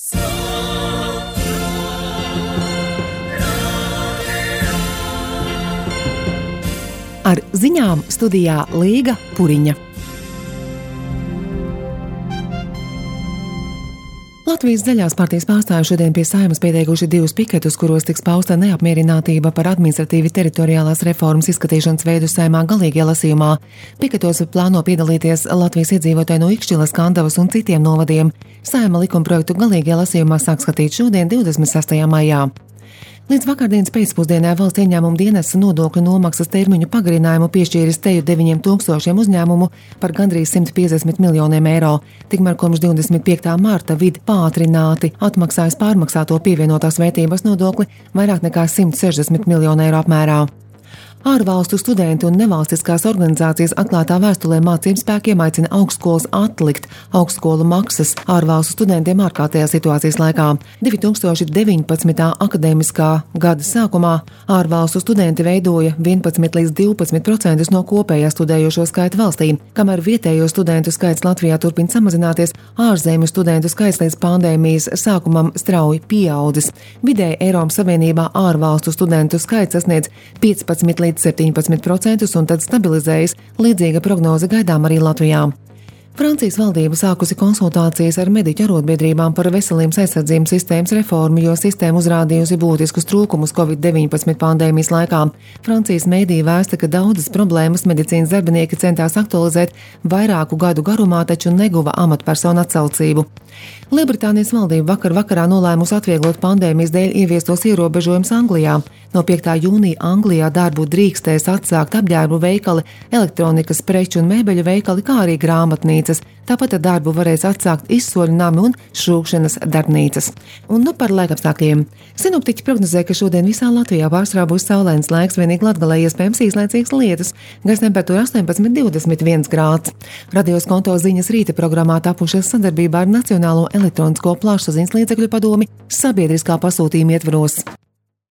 Ar ziņām studijā Līga Puriņa. Latvijas Zaļās partijas pārstāvji šodien pie Saeimas pieteikuši 2 piketus, kuros tiks pausta neapmierinātība par administratīvi teritoriālās reformas izskatīšanas veidu Saeimā galīgajā lasījumā. Piketos plāno piedalīties Latvijas iedzīvotāji no Ikšķilas, Kandavas un citiem novadiem. Saeima likumprojektu galīgajā lasījumā sāk skatīt šodien, 26. maijā. Līdz vakardienas pēcpusdienā valsts ieņēmuma dienesta nodokļu nomaksas termiņu pagarinājumu piešķīris teju 9000 uzņēmumu par gandrīz 150 miljoniem eiro. Tikmēr kopš 25. marta vidi pātrināti atmaksājas pārmaksāto pievienotās vērtības nodokli vairāk nekā 160 miljonu eiro apmērā. Ārvalstu studenti un nevalstiskās organizācijas atklātā vēstulē mācību spēkiem aicina augstskolas atlikt augstskolu maksas ārvalstu studentiem ārkārtējā situācijas laikā. 2019. akadēmiskā gada sākumā ārvalstu studenti veidoja 11 līdz 12% no kopējā studējošo skaita valstī, kamēr vietējo studentu skaits Latvijā turpina samazināties, ārzemju studentu skaits līdz pandēmijas sākumam strauji pieaudzis. Vidēji Eiropas Savienībā ārvalstu studentu skaits sasniedz 15 līdz 17% un tad stabilizējas. Līdzīga prognoze gaidām arī Latvijā. Francijas valdība sākusi konsultācijas ar mediķu arotbiedrībām par veselības aizsardzības sistēmas reformu, jo sistēma uzrādījusi būtiskus trūkumus Covid-19 pandēmijas laikā. Francijas mēdīja vēsta, ka daudzas problēmas medicīnas darbinieki centās aktualizēt vairāku gadu garumā, taču neguva amatpersonu atsaucību. Lielbritānijas valdība vakarā nolēmusi atvieglot pandēmijas dēļ ieviestos ierobežojumus Anglijā. No 5. jūnija Anglijā darbu drīkstēs atsākt apģērbu veikali, elektronikas preču un mēbeļu veikali, kā arī grāmatnīcas. Tāpat darbu varēs atsākt izsoļu nami un šūkšanas darbnīcas. Un par laikapstākļiem. Sinoptiķi prognozē, ka šodien visā Latvijā pārsvarā būs saulains laiks, vienīgi Latgalē iespējams īslaicīgs lietus. Gaisa temperatūra 18–21 grāds. Radios konto ziņas rīta programmā tapušas sadarbībā ar Nacionālo elektronisko plašsaziņas līdzekļu padomi sabiedriskā pasūtījuma ietvaros.